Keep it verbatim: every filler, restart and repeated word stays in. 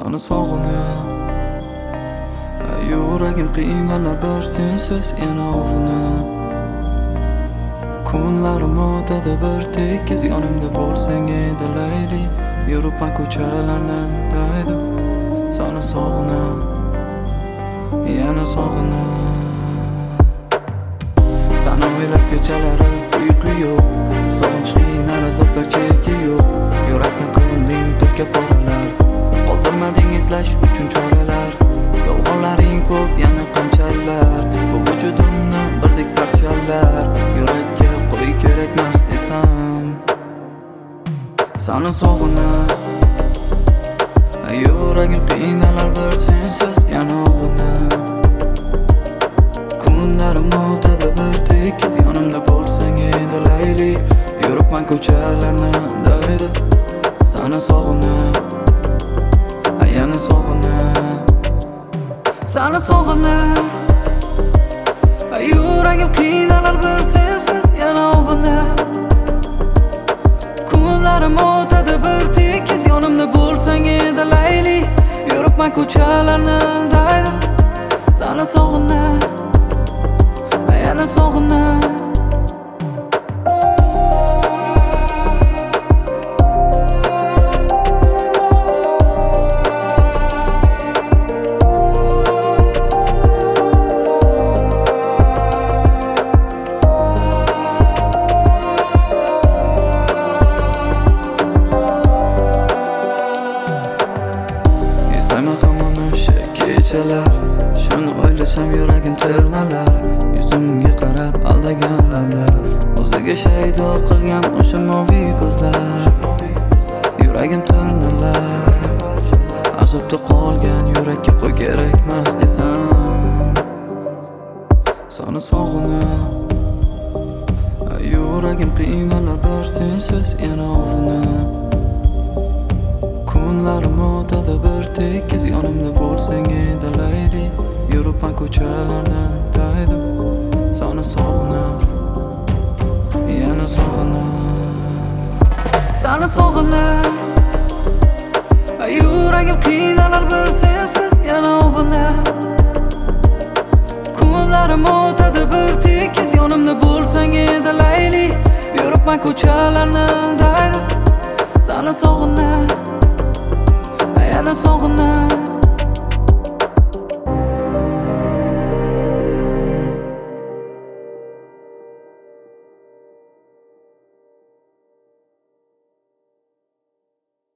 Seni sog'inib yuragim qiynalar bir sensiz yana ovunib. Kunlarim o'tadi bir tekis yonimda bo'lsang edi layli. Yuribman ko'chalarni daydib seni sog'inib yana sog'inib. Seni o'ylab kechalari uyqu yo'q, sog'inch qiynar azoblar cheki yo'q. Yurakdan qilding tulka poralar, qoldirmading izlash uchun choralar. Yolg'onlaring ko'p yana qanchalar, bu vujudimni birdek parchalar. Yurakka qo'y kerakmas desam seni sog'inib yuragim qiynalar bir sensiz yana ovunib. Kunlarim o'tadi bir tekis yonimda bo'lsang edi layli. Yuribman ko'chalarni daydib seni sog'inib yana sog'inib. Seni sog'inib yuragim qiynalar bir sensiz yana ovunib. Kunlarim o'tadi bir tekis yonimda bo'lsang edi layli. Yuribman ko'chalarni daydib seni sog'inib yana sog'inib. Kechalar shuni o'ylasam yuragim terlalar. Yuzimga qarab aldagan lablar, o'ziga shaydo qilgan o'sha moviy ko'zlar. Yuragim tirnalar, azobda qolgan yurakka qo'y kerakmas desam seni sog'inib yuragim qiynalar bir sensiz yana ovunib. Kunlarim o'tadi bir tekis yonimda bo'lsang edi layli. Yuribman ko'chalarni daydib seni sog'inib yana sog'inib. Seni sog'inib yuragim qiynalar bir sensiz yana ovunib. Kunlarim o'tadi bir tekis yonimda bo'lsang edi layli. Yuribman ko'chalarni daydib seni sog'inib yana sog'inib.